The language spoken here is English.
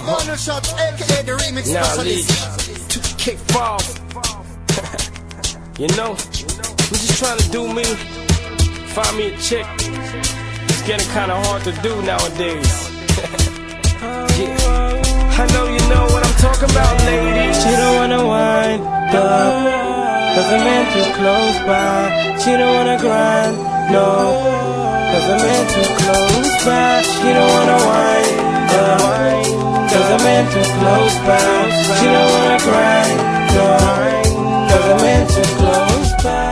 Final Shots, aka the remix specialist. To kick fall. You know, I'm just trying to do me. Find me a chick. It's getting kinda hard to do nowadays. Yeah. I know you know what I'm talking about, ladies. She don't wanna wind up, cause a man too close by. She don't wanna grind, no, cause a man too close by. She don't wanna wind up, cause a man too close by. She don't wanna grind, no, cause a man too close by.